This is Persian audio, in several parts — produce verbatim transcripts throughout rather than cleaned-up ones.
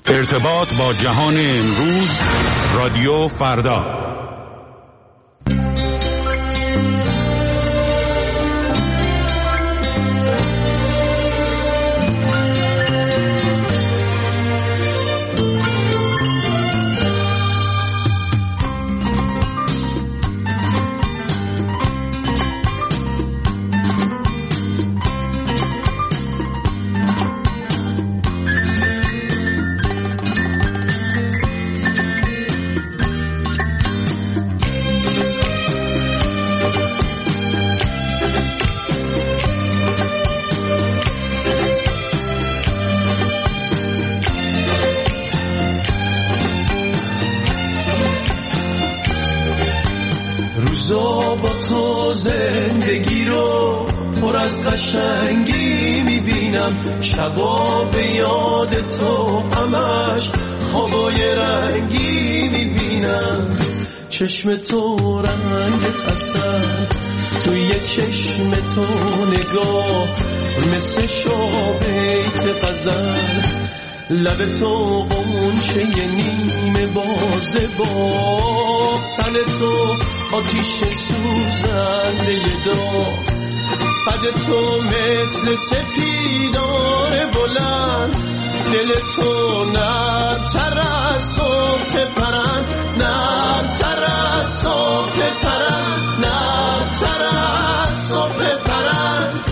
ارتباط با جهان امروز، رادیو فردا. روزا با تو زندگی رو پر از قشنگی میبینم، شبا به یاد تو همش خوابای رنگی میبینم. چشم تو رنگ عسل، توی چشم تو نگاه مثل شابیت غزل، لب تو غنچه نیمه بازه با تن تو آتیش سوزنده داغ، قد تو مثل سپیدار بلند، دل تو نرم‌تر از صبح پرند، نرم‌تر از صبح پرند، نرم‌تر از صبح پرند.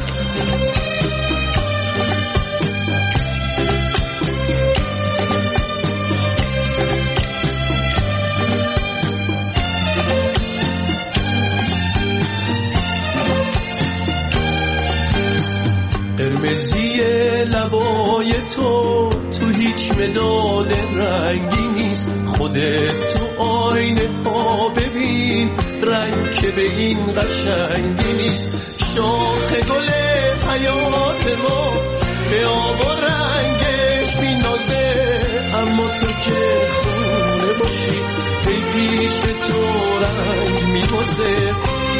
قرمزی لبای تو تو هیچ مداد رنگی نیست، خودت تو آینه ها ببین رنگ که به این قشنگی نیست. شاخ گل حیات ما به آب و رنگش مینازه، اما تو که خونه باشی ای پیش تو رنگ میبازه.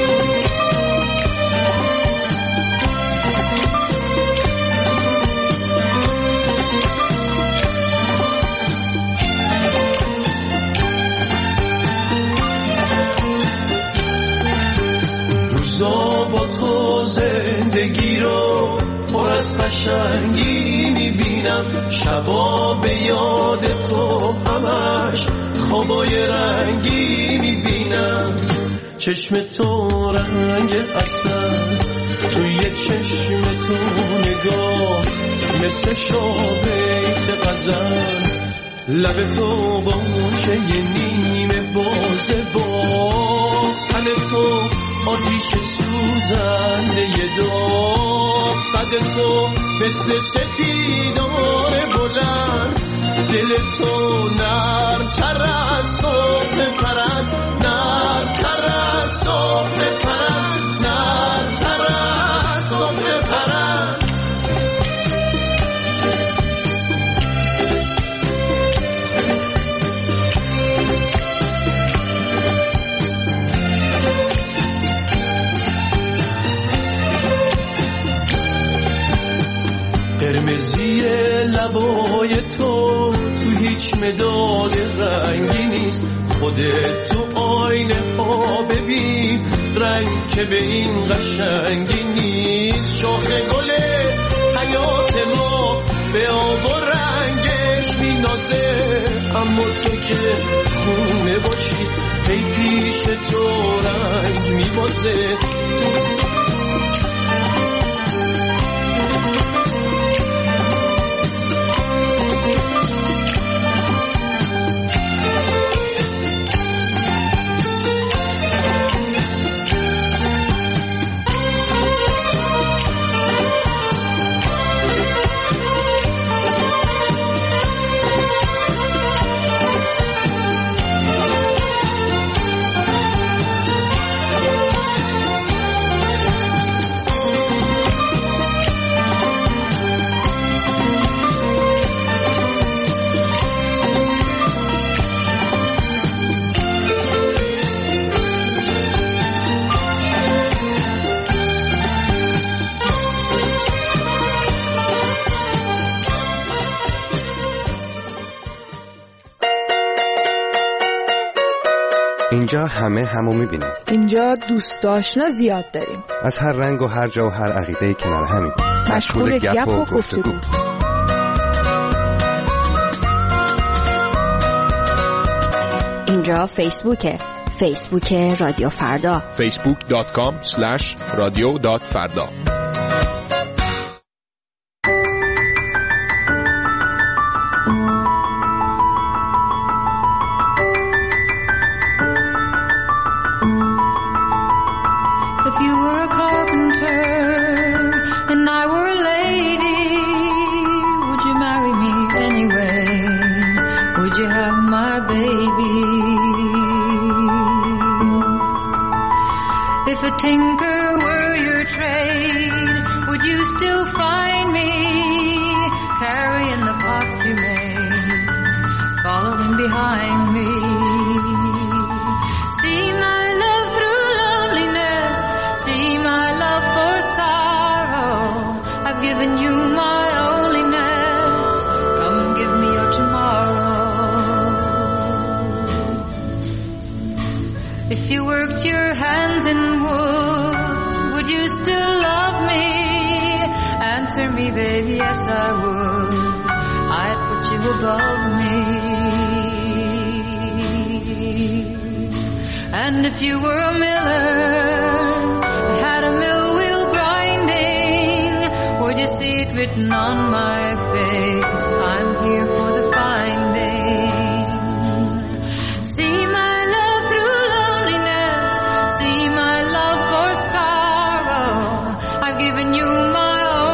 روزا با تو زندگی رو پر از قشنگی میبینم، شبا به یاد تو همش خوابای رنگی میبینم. چشم تو رنگ عسل، توی چشم تو نگاه مثل شابیت غزل، لب تو غنچه نیمه بازه با تن تو آتیش سوزنده داغ، قد تو مثل سپیدار بلند، دل تو نرم‌تر از صبح پرند، نرم‌تر از صبح پرند، نرم‌تر از صبح پرند. قرمزی لبای تو تو هیچ مداد رنگی نیست، خودت تو آینه ها ببین رنگ که به این قشنگی نیست. شاخ گل حیات ما به آب و رنگش مینازه، اما تو که خونه باشی ای پیش تو رنگ میبازه. اینجا همه همو میبینیم. اینجا دوست آشنا زیاد داریم. از هر رنگ و هر جا و هر عقیده کنار همیم. مشغول گپ و گفتگو. اینجا فیسبوکه. فیسبوک رادیو فردا. فیسبوک دات کام اسلش رادیو دات فردا. Baby, yes I would. I'd put you above me. And if you were a miller, had a mill wheel grinding, would you see it written on my face? I'm here for the finding. See my love through loneliness, see my love for sorrow. I've given you my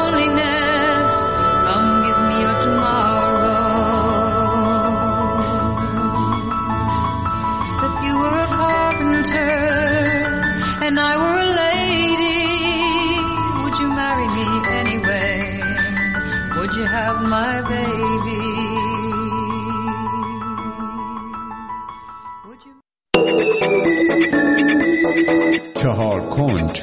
and I were a lady, would you marry me anyway? Would you have my baby? Would you... چهار کنج.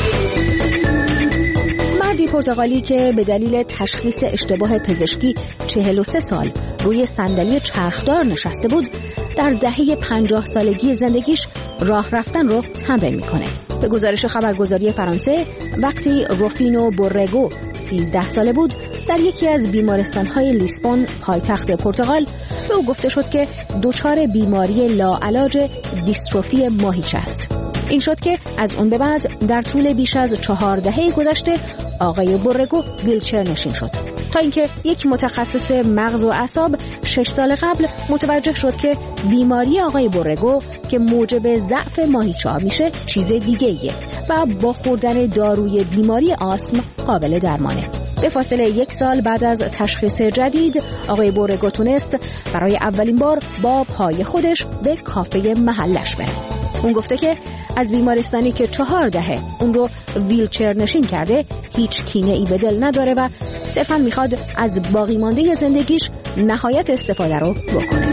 مردی پرتغالی که به دلیل تشخیص اشتباه پزشکی چهل و سه سال روی صندلی چرخدار نشسته بود، در دهه پنجاه سالگی زندگیش راه رفتن رو تمرین میکنه. به گزارش خبرگزاری فرانسه، وقتی روفینو بورگو سیزده ساله بود، در یکی از بیمارستان‌های لیسبون، پایتخت پرتغال، به او گفته شد که دچار بیماری لاعلاج دیستروفی ماهیچه است. این شد که از اون به بعد در طول بیش از چهار دهه گذشته آقای بورگو ویلچر نشین شد، تا اینکه یک متخصص مغز و اعصاب شش سال قبل متوجه شد که بیماری آقای بورگو که موجب ضعف ماهیچه‌ها میشه چیز دیگه ایه و با خوردن داروی بیماری آسم قابل درمانه. به فاصله یک سال بعد از تشخیص جدید، آقای بورگو تونست برای اولین بار با پای خودش به کافه محلش بره. اون گفته که از بیمارستانی که چهار دهه اون رو ویلچر نشین کرده هیچ کینه ای به دل نداره و صرفاً میخواد از باقی مانده زندگیش نهایت استفاده رو بکنه.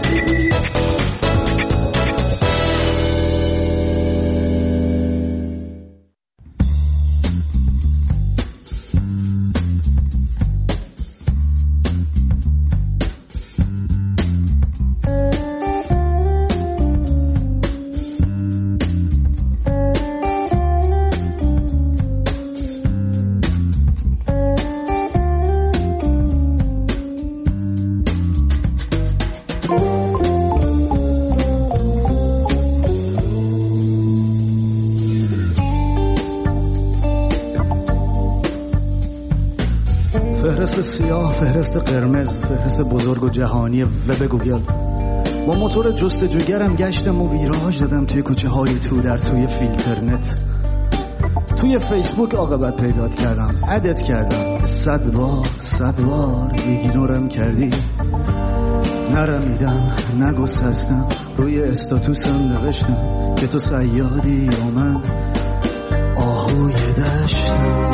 فهرست سیاه، فهرست قرمز، فهرست بزرگ و جهانی وب گوگل. با موتور جستجوگرم گشتم و ویراژ دادم توی کوچه های تو در توی فیلترنت. توی فیسبوک عاقبت پیدات کردم، ادت کردم، صد بار صد بار ایگنورم کردی. نرمیدم، نگسستم، روی استاتوسم نوشتم که تو صیادی و من آهوی دشتم.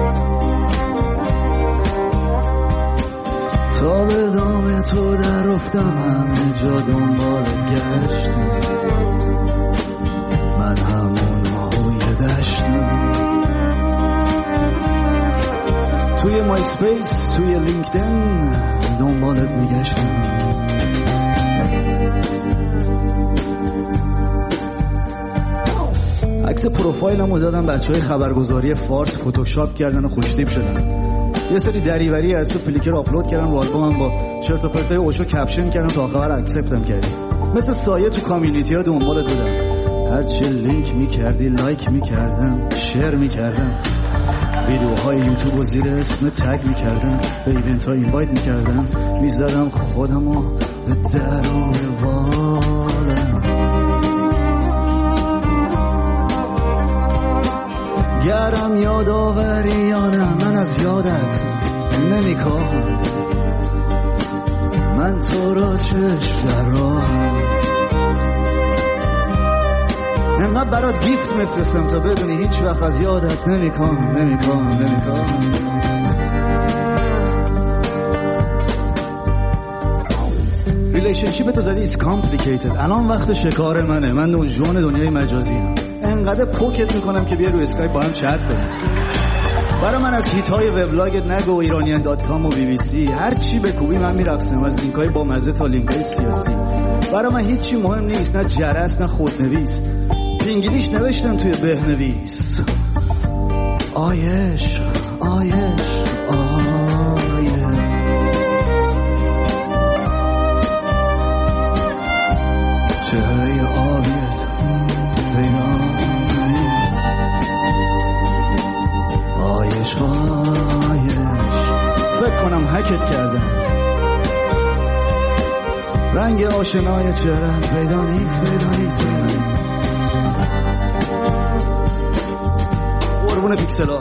تا به دام تو در افتم همه جا دنبال گشتم، من همون آهوی دشتم. توی مای سپیس، توی لینکدین دنبالت میگشتم. عکس پروفایلمو دادم بچهای خبرگزاری فارس فتوشاپ کردن و خوشتیپ شدن. یه سری دریوری از تو فلیکر آپلود کردن رو آلبومم با چرت و پرتای اوشو کپشن کردن تا آخر اکسپتم کردی. مثل سایه تو کامیونیتی ها دنبالت بودم. هر چی لینک میکردی لایک میکردم، شیر میکردم، ویدیوهای یوتیوب و زیر اسم تگ میکردم، به ایونت ها اینوایت میکردم، میزدم خودمو به در و بالم. گرم یادآوریانم من از یادت نمیکنم، من تو را چشم درام انقدر برات گیفت میفرستم تا بدونی هیچ وقت از یادت نمیکنم نمیکنم نمیکنم. ریلیشنشیپ تو زدی it's complicated. الان وقت شکار منه، من دنجون دنیای مجازی هم. انقدر پوکت میکنم که بیا رو اسکایپ با هم چت کنیم. برای من از هیت های وبلاگت نگو، ایرانیان دات کام و بی بی سی، هر چی بکوبی من میرقصم، از لینک های با مزه تا لینک های سیاسی. برای من هیچی مهم نیست، نه جرس نه خودنویس، انگلیش نوشتم توی بهنویس. آیش آیش آیش چهره آبیت بیانی، آیش آیش فکر کنم هکت کردم، رنگ آشنای چهرهت پیدا نیست پیدا نیست پیدا نیست. قربون پیکسلا.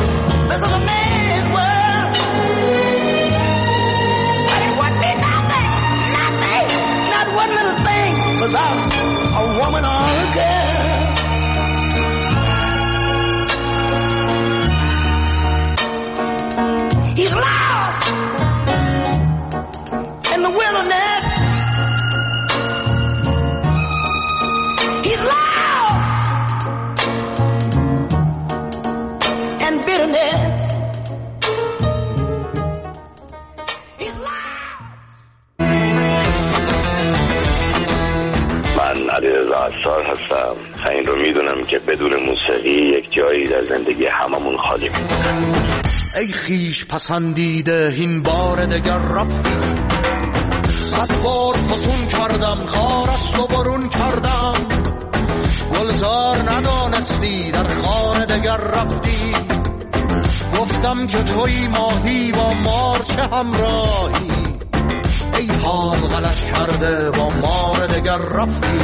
This is a man's world, but it wouldn't be nothing و میدونم که بدون موسیقی یک جایی در زندگی هممون خالی میمونه. ای خیش پسندیده این بار دگر رفتی، صد بار فسون کردم خارست و برون کردم، گلزار ندانستی در خانه دگر رفتی، گفتم که توی ماهی با مار چه همراهی، ای حال غلط کرده با مار دگر رفتی.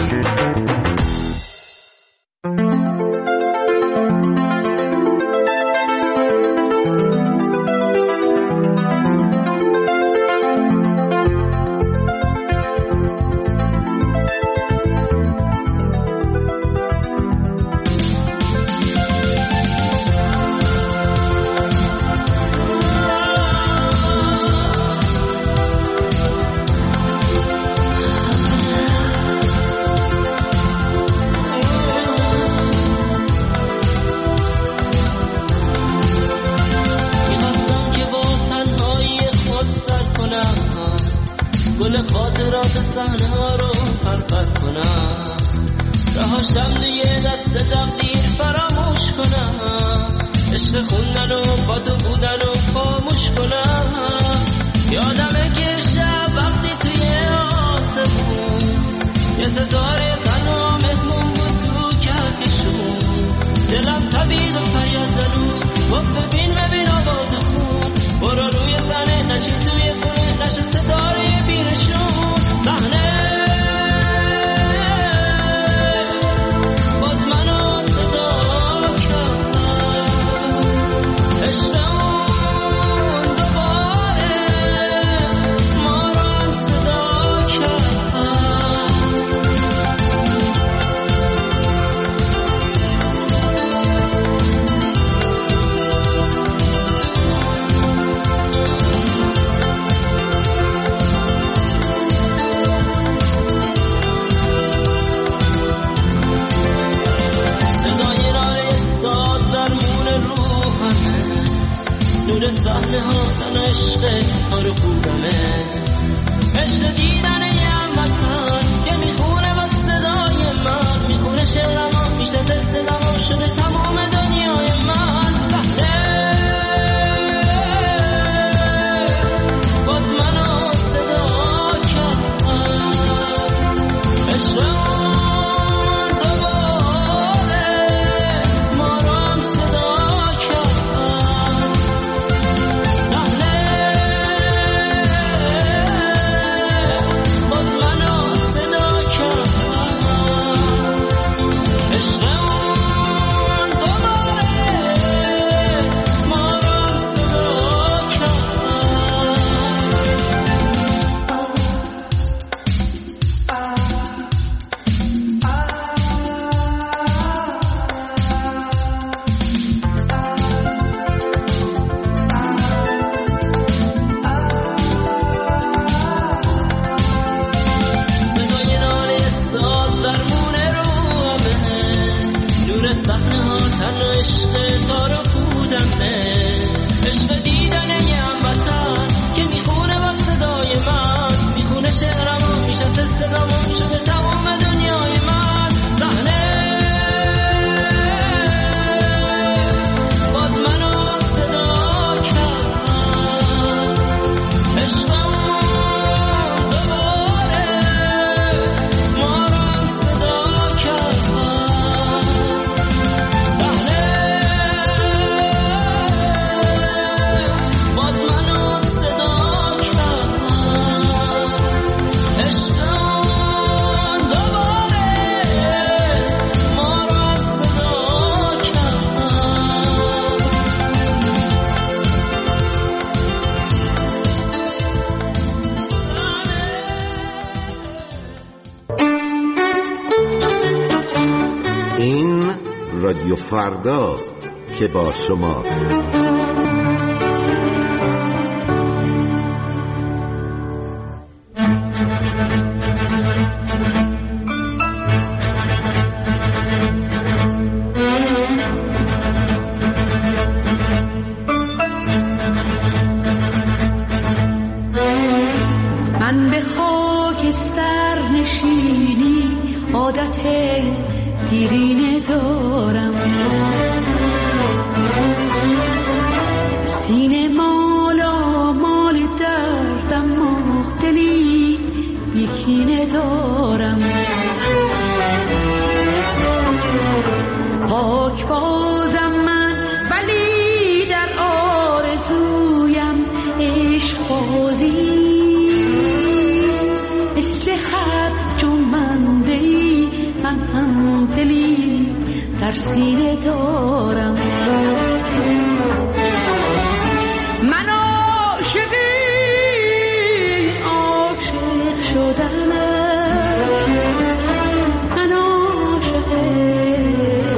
رادیو فرداست که با شماست. من به خاکستر نشینی عادت دیرینه دارم، سینه مالا مال دردم و دلی یکینه دارم. پاک بازم من ولی در آرزویم عشق بازیست، مثل هر جنبنده ای من هم دلی در سینه دارم. من عاشقی عاشق شدنم، من عاشقی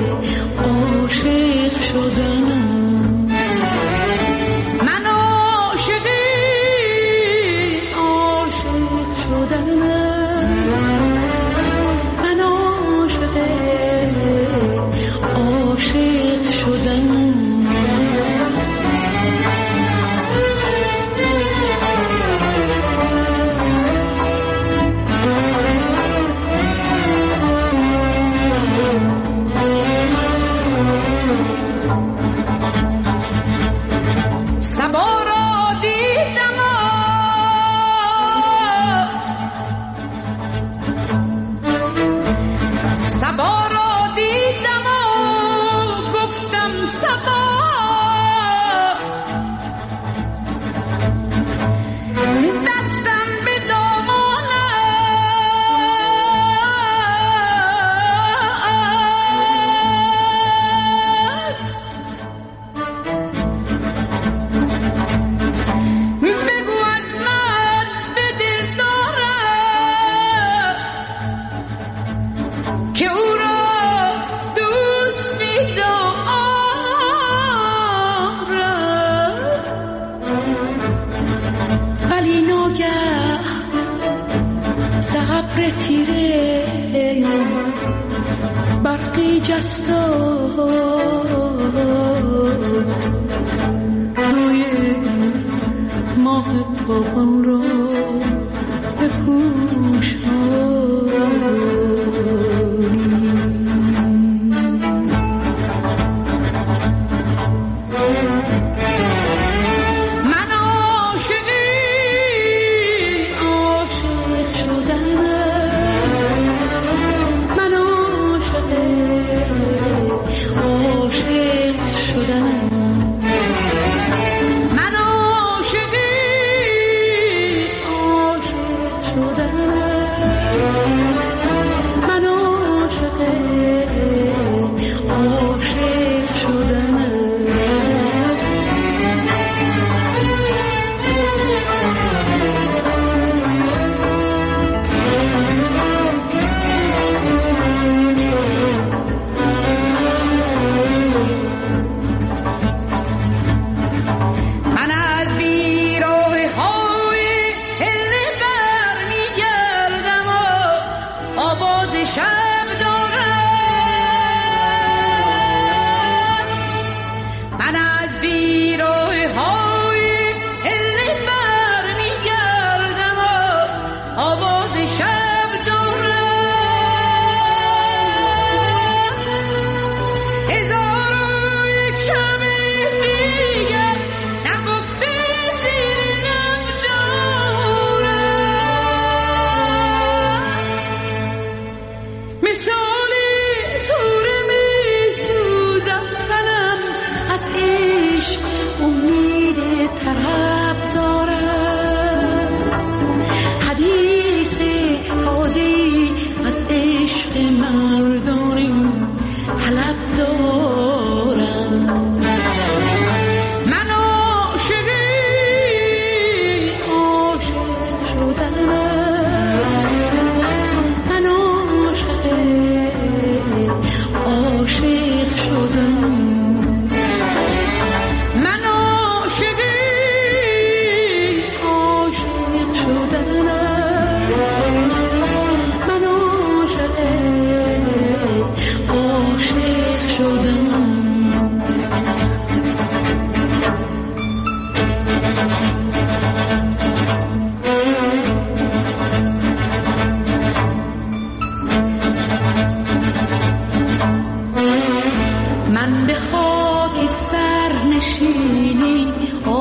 عاشق شدنم، من عاشقی عاشق شدنم، من عاشقی عاشق شدنم.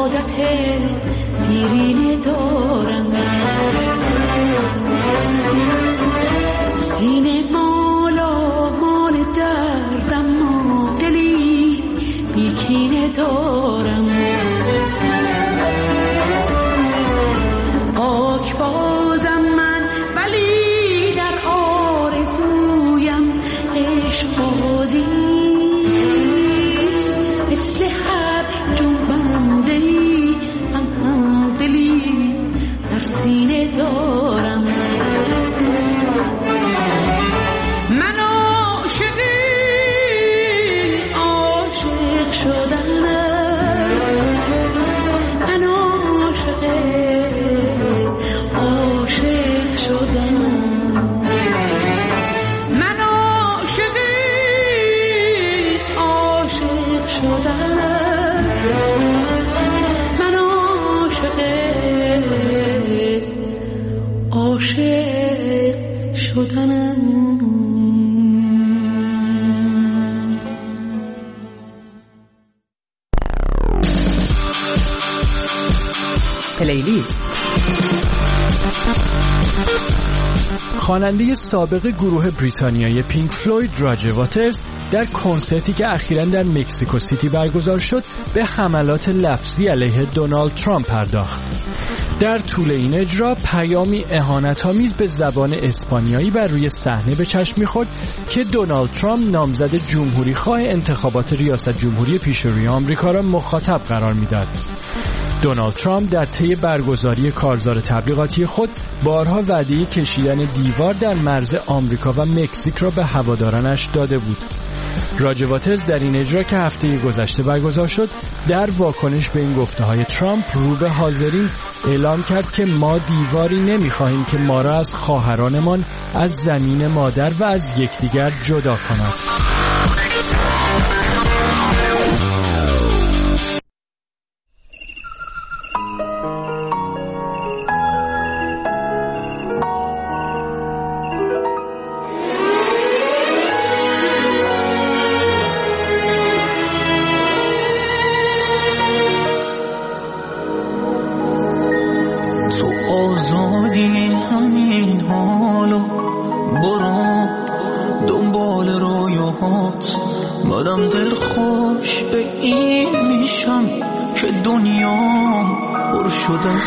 عادت دیرینه دارم، سینه مالا مال دردم و دلی بیکینه دارم. آک بازم من ولی در آرزویم عشق بازیست، مثل هر جنبنده ای هم هم دلی در سینه دارم. من عاشقی عاشق شدنم، من عاشق عاشق شدنم، من عاشقی عاشق شدنم، من عاشق عاشق شدنم. پلیلیست. خواننده سابق گروه بریتانیایی پینک فلوید راجر واترز در کنسرتی که اخیراً در مکزیکو سیتی برگزار شد به حملات لفظی علیه دونالد ترامپ پرداخت. در طول این اجرا پیامی اهانت‌آمیز به زبان اسپانیایی بر روی صحنه به چشم می‌خورد که دونالد ترامپ نامزد جمهوری‌خواه انتخابات ریاست جمهوری پیشروی آمریکا را مخاطب قرار می‌داد. دونالد ترامپ در طی برگزاری کارزار تبلیغاتی خود بارها وعده کشیدن دیوار در مرز آمریکا و مکزیک را به هوادارانش داده بود. راجر واترز در این اجرا که هفته گذشته برگزار شد در واکنش به این گفته‌های ترامپ رو به حاضرین اعلام کرد که ما دیواری نمی‌خواهیم که ما را از خواهرانمان از زمین مادر و از یکدیگر جدا کند. بدم دل خوش به این میشم که دنیام پر شد از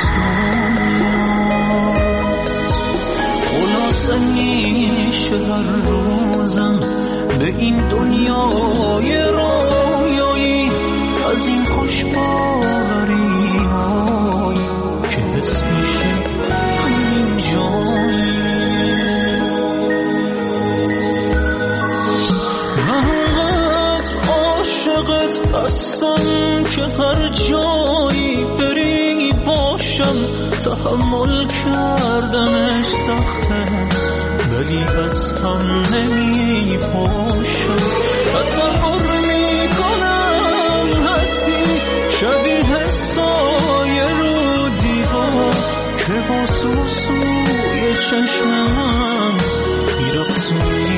دنیاست. خلاصه میشه هر روزم به این دنیای رویایی از این خوش باوری های که حس میشه همین جایی. هستم که هر جایی بری باشم، تحمل کردنش سخته ولی از هم نمی پاشم. تصور می کنم هستی شبیه سایه رو دیوار که با سوسوی چشم من بیرقصونی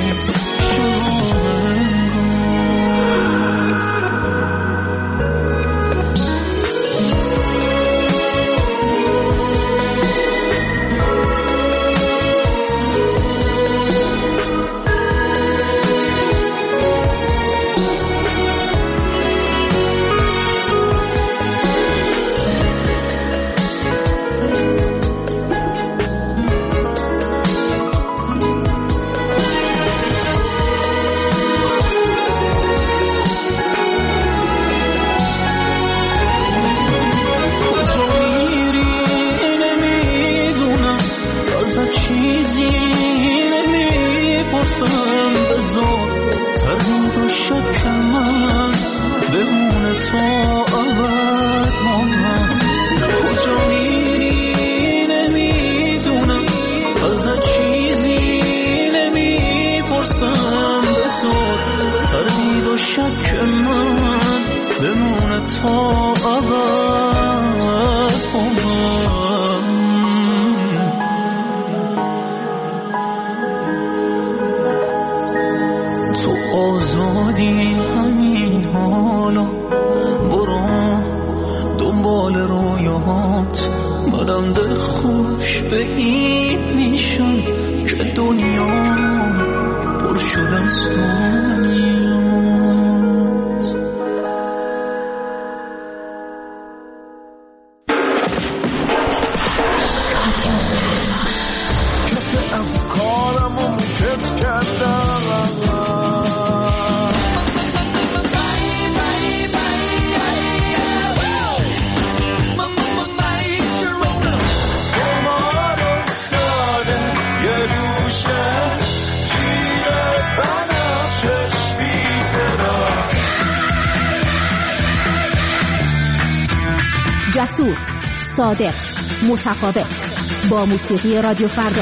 جسور، صادق، متفاوت، با موسیقی رادیو فردا.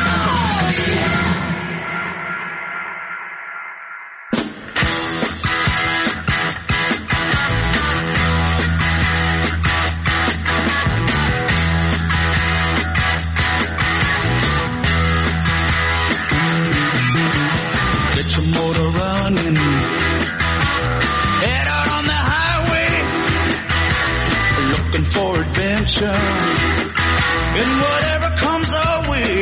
And whatever comes our way,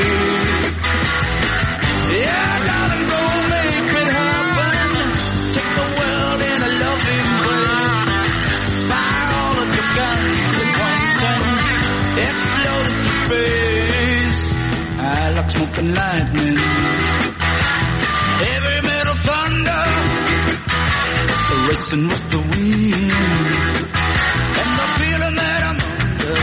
yeah, darling, go make it happen. Take the world in a loving embrace. Fire all of your guns at once and explode into space. I like smoke and lightning, heavy metal thunder, racing with the wind, and the feeling that I'm under.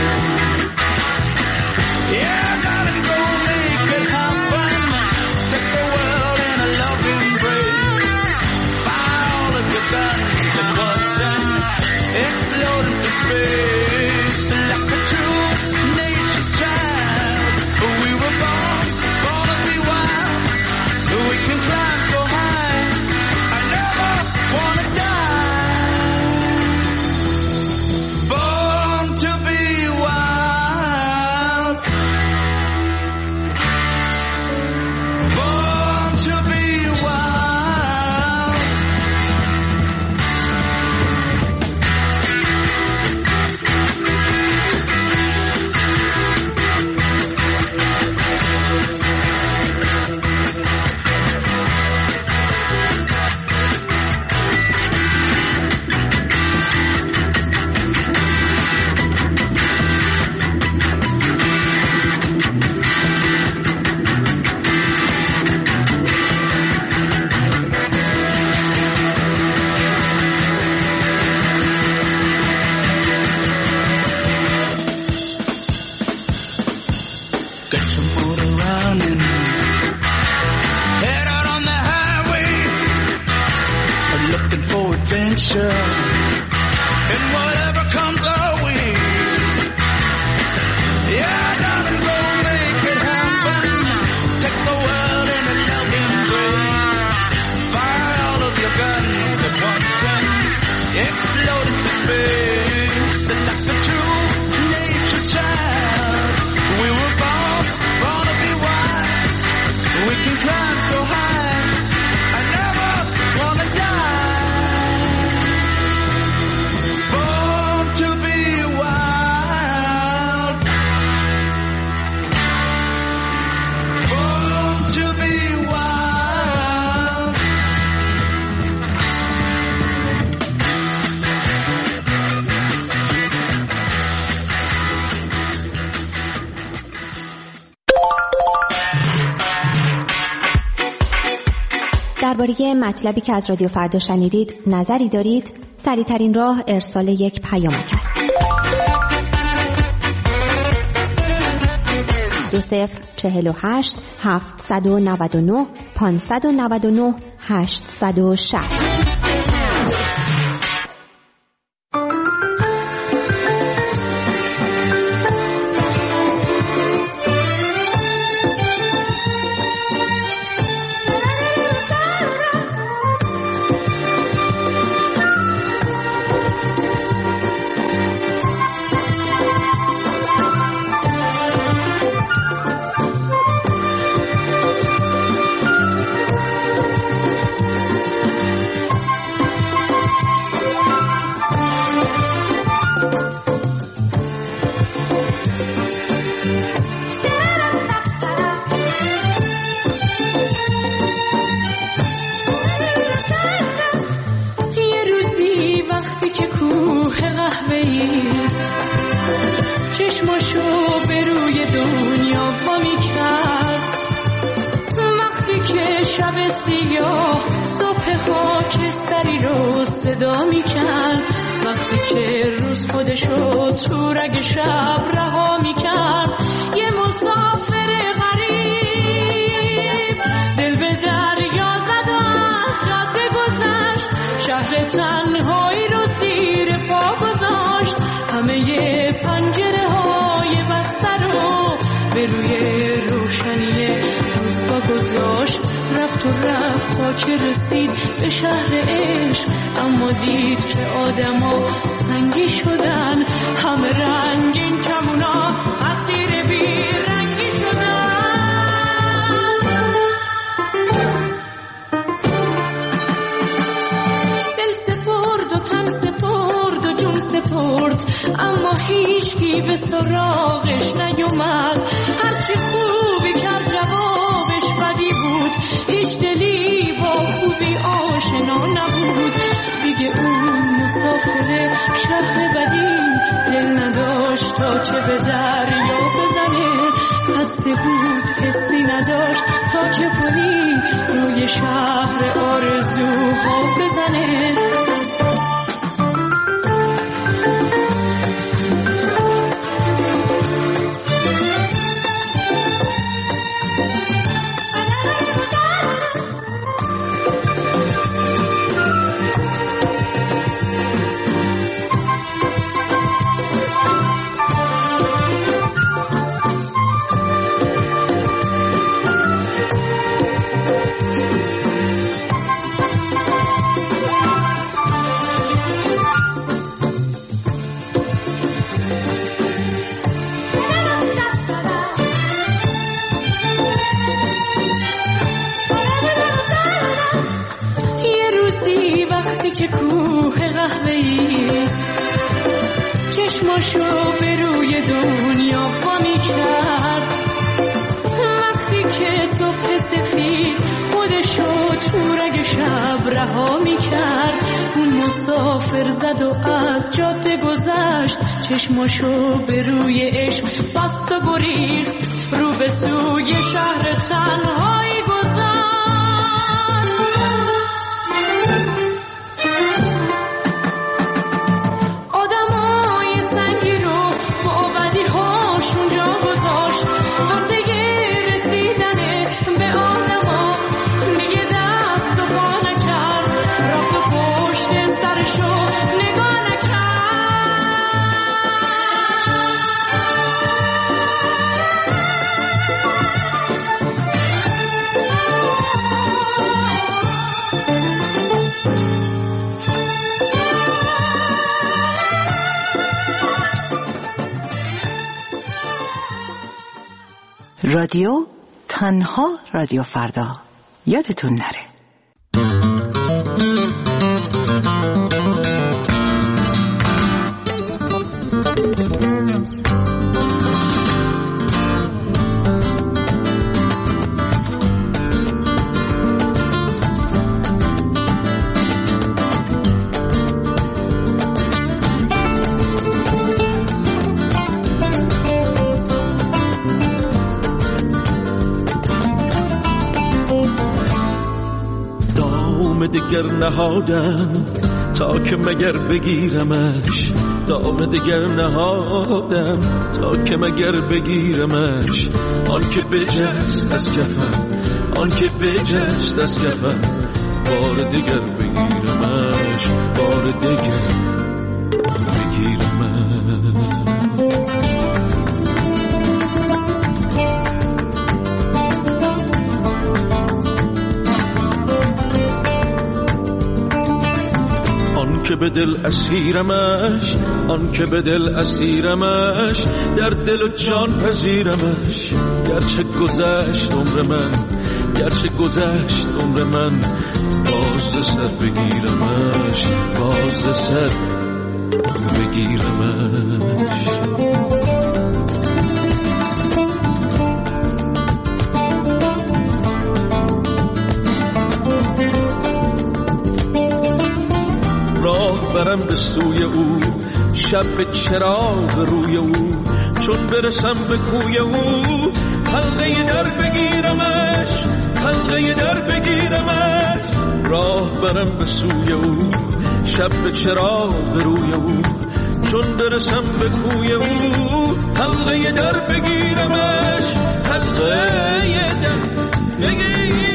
Yeah, darling, go make it happen. Take the world in a loving embrace. Fire all of your guns at once and explode into space. Like a true nature's child, we were born, born to be wild. We can climb so high, I never wanna die. Born to be wild. Born to be wild. Get some motor running. Head out on the highway, looking for adventure. And whatever comes our way, yeah, darling, go make it happen. Take the world in a loving embrace. Fire all of your guns at once and explode into space. And like the true nature's child, we were born, born to be wild. We can climb so high, I never wanna die. Born to be wild. Born to be wild. درباره مطلبی که از رادیو فردا شنیدید نظری دارید؟ سریع‌ترین راه ارسال یک پیامک است. دو صفر چهل و هشت هفتصد و نود و نه پانصد و نود و نه هشتصد و شصت. صدا میکرد وقتی که روز خودشو تو رگ شب رها میکرد. یه مسافر غریب دل به دریا زد و از جاده گذشت، شهر تنهایی رو زیر پا گذاشت. همه رفت و رفت تا که رسید به شهر عشق، اما دید که آدما سنگی شدن، همه رنگین کمونا اسیر بی رنگی شدن. دل سپرد و تن سپرد و جون سپرد، اما هیچکی به سراغش نیومد. هرچی خوبی کرد جوابش بدی بود، هیچ دلی با خوبی آشنا نبود. دیگه اون مسافر شهر بدی دل نداشت تا که به دریا بزنه، خسته بود حسی نداشت تا که پلی روی شهر آرزوها بزنه. که کوه قهوه‌ای چشماشو به روی دنیا وامی کرد، وقتی که صبح سفید خودشو تو رگ شب رها می کرد. اون مسافر زد و از جاده گذشت، چشماشو به روی عشق بست و گریخت، رو به سوی شهر تنهایی گذشت. رادیو تنها رادیو فردا، یادتون نره. دگر نهادم تا که مگر بگیرمش، دام دگر نهادم تا که مگر بگیرمش. آن که بجست از کفم، آن که بجست از کفم، بار دگر بگیرمش، بار دگر بگیرمش. که به دل اسیرمش، آن که به دل اسیرمش، در دل و جان پذیرمش. گرچه گذشت عمر من، گرچه گذشت عمر من، باز سر بگیرمش، باز سر بگیرمش. راه برم به سوی او، شب به چراغ روی او، چون برسم به کوی او، حلقه در بگیرمش، حلقه در بگیرمش. راه برم به سوی او، شب به چراغ روی او، چون برسم به کوی او، حلقه در بگیرمش، حلقه در بگیرمش.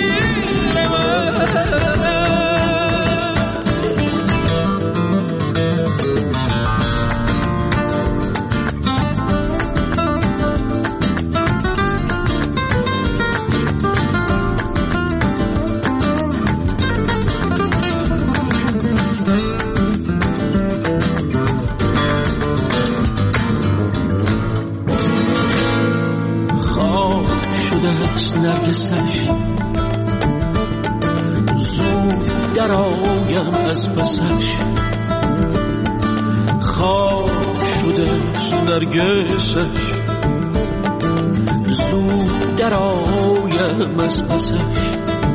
نرگسش زود در آیم از بسش خواب شده نرگسش زود در آیم از بسش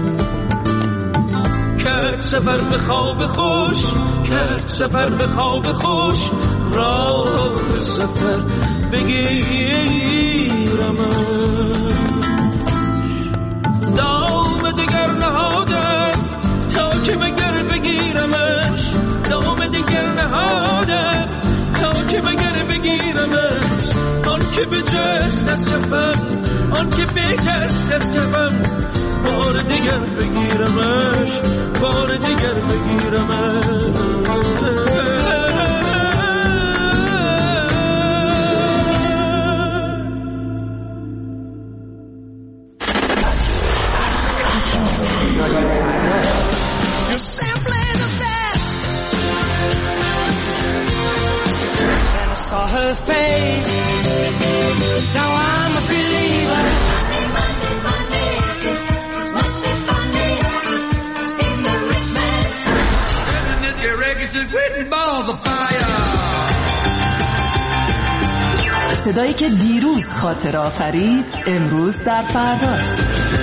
کرد سفر به خواب خوش کرد سفر به خواب خوش راه سفر بگیرم دام دیگر نهادم تا که مگر بگیرمش دام دیگر نهادم تا که مگر بگیرمش آن که به جست از کفم آن که به جست از کفم بار دیگر بگیرمش بار دیگر بگیرمش Her face. Now I'm a believer. Monday, Monday, Monday. Must be Monday in the rich man's house. Living in your records and written balls of fire. صدایی که دیروز خاطر آفرید امروز در فرداست.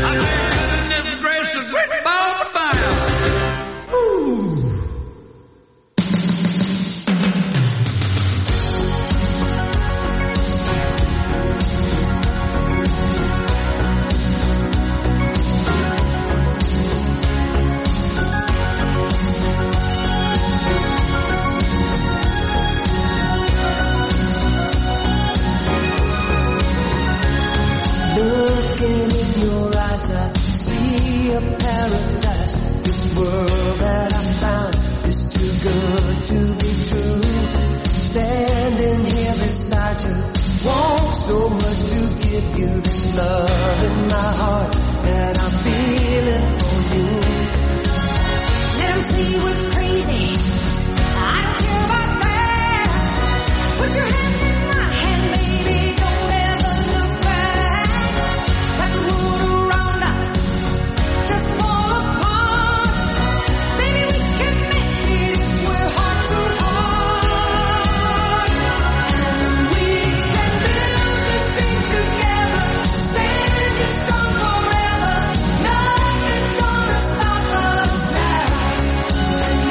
Looking in your eyes, I see a paradise. This world that I found is too good to be true. Standing here beside you, want so much to give you this love in my heart that I'm feeling for you. Let 'em see we're crazy. I don't care about that. Put your hand in my hand, baby. Don't ever look back. That world around us just fall apart. Baby, we can make it if we're heart to heart. We can build this thing together, standing strong forever. Nothing's gonna stop us now.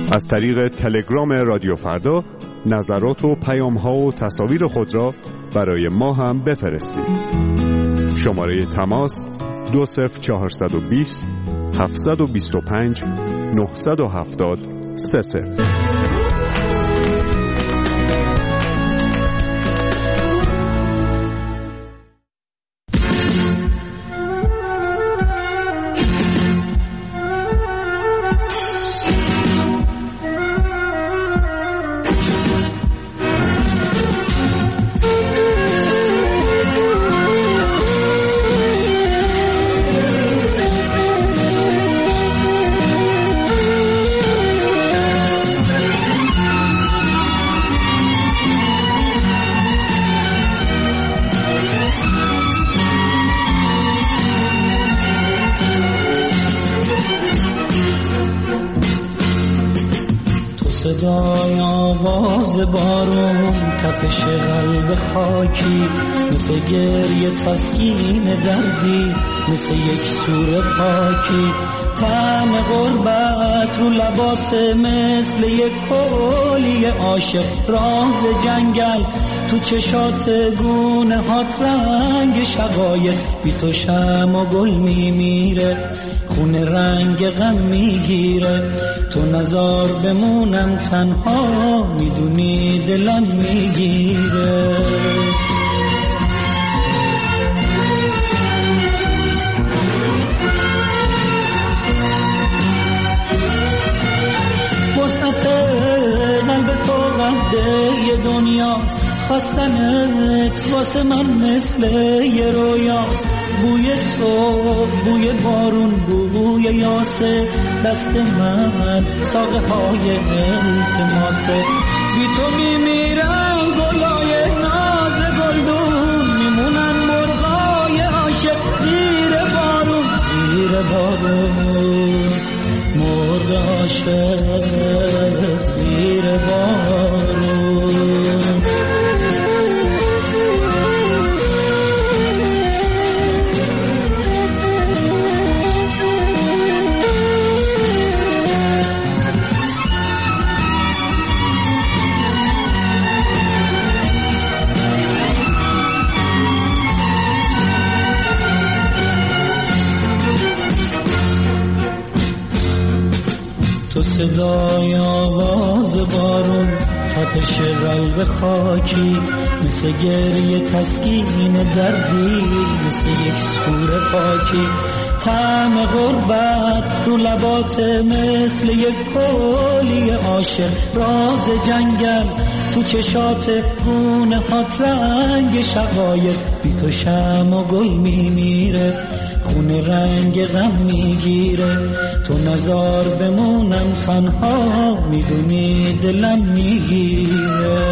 از طریق تلگرام رادیو فردا نظرات و پیام‌ها و تصاویر خود را برای ما هم بفرستید. شماره تماس دو صفر چهارصد و بیست هفتصد و بیست و پنج نهصد و هفتاد سه صفر. صدای آواز بارون، تپش قلب خاکی، مثل گریه تسکین دردی، مثل یک سور پاکی. طعم غربت رو لبات مثل یک کولی عاشق، راز جنگل تو چشات گونه هات، رنگ شقایق بی تو شمع و گل میمیره، خون رنگ غم میگیره. تو نزار بمونم تنها، میدونی دلم میگیره. وسعت قلب تو قده یه دنیاست، خواستنت واسه من مثل یه رویاست. بوی تو بوی بارون، بوی یاسه، دست من ساقه های التماسه. بی تو میمیرن گلای ناز گلدون، میمونن مرغای عاشق زیر بارون، زیر بارون. مرغ عاشق زیر بارون. تو صدای آواز بارون، تپش قلب خاکی، مثل گریه تسکین دردی، مثل یک سور پاکی. طعم غربت رو لبات مثل یک کولی عاشق، راز جنگل تو چشات گونه هات، رنگ شقایق بی تو شمع و گل میمیره، خون رنگ غم میگیره. تو نزار بمونم تنها، میدونی دلم میگیره.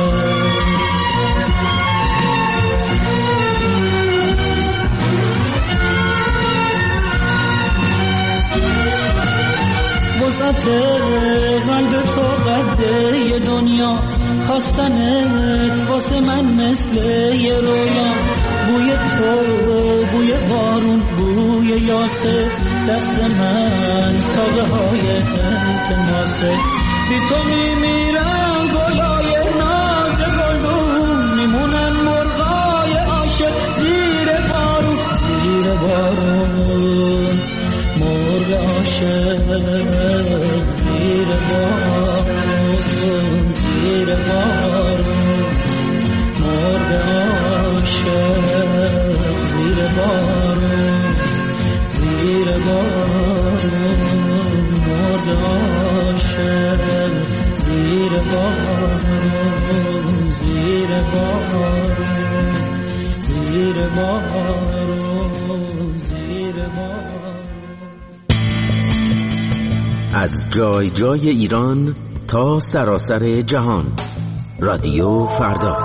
وسعت قلب تو قده یه دنیاست، خواستنت واسه من مثل یه رویاست. بوی تو بوی بارون، بوی یاسه، دست من ساقه های التماسه. بی تو میمیرن گلای ناز گلدون، میمونن مرغای عاشق زیر بارون، زیر بارون. مرغ عاشق زیر بارون، زیر بارون. مرغ عاشق زیر بارون، زیر بارون. مرغ عاشق زیر بارون، زیر بارون. زیر بارون، زیر بارون. از جای جای ایران تا سراسر جهان، رادیو فردا.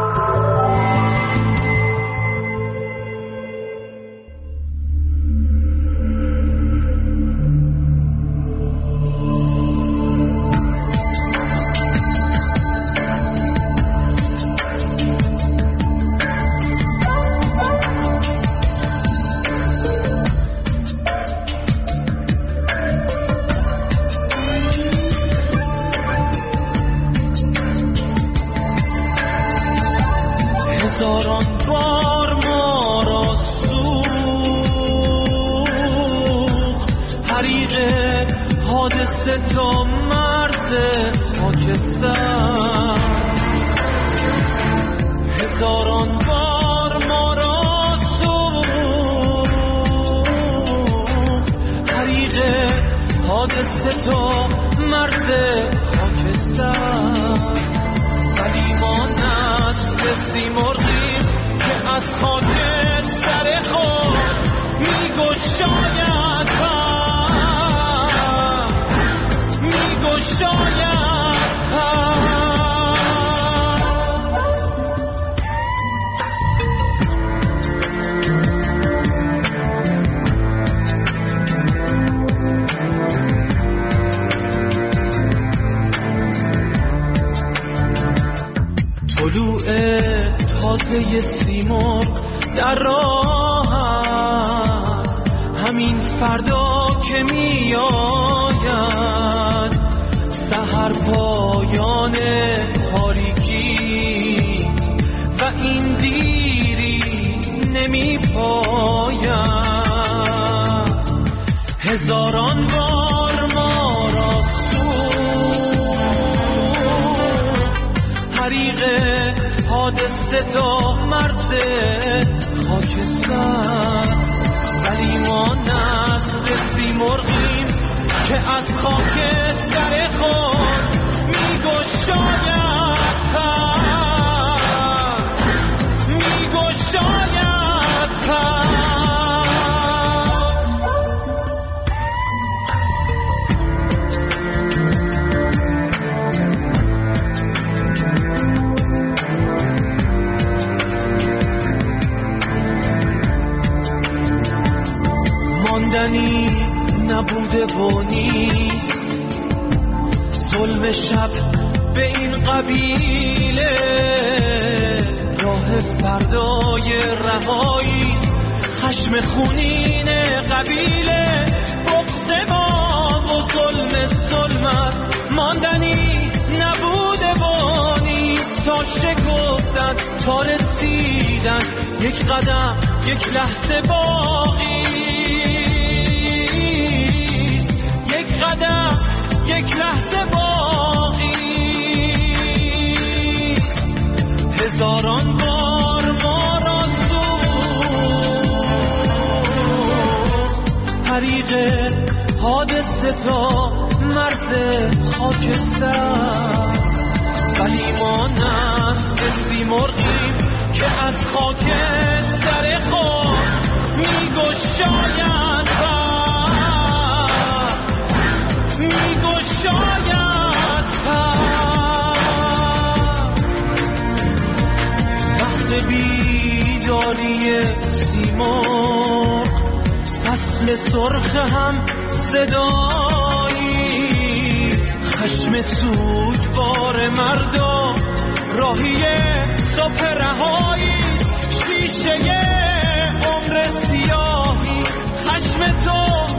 طریق حادثه تا مرز خاکستر. هزاران بار ما را سوخت طریق حادثه تا مرز خاکستر. ولی ما نسل سیمرغیم که از خاکستر خود میگشاید پر، میگشاید پر. طلوع تازه سیمرغ در راه است، همین فردا که می آید. سحر پایان تاریکی است و این دیری نمی پاید. هزاران بار ما را طریق حادثه تا مرز خاکستر. ولی ما نسل سیمرغیم که از خاکستر خود میگشاید پر، میگشاید پر. ماندنی نبوده و نیست ظلم شب به این قبیله. راه فردای رهایی است خشم خونین قبیله. بغض ما و ظلم ظلمت ماندنی نبوده و نیست. تا شکفتن تا رسیدن یک قدم یک لحظه باقی، یک قدم یک لحظه باقی. هزاران بار ما را سوخت طریق حادثه تا مرز خاکستر. ولی ما نسل سیمرغیم که از خاکستر خود میگشاید پر، میگشاید پر. وقت بیداری سیمرغ فصل سرخ هم صدایی. خشم سوگوار مردم راهی صبح رهایی. شیشه عمر سیاهی خشم تو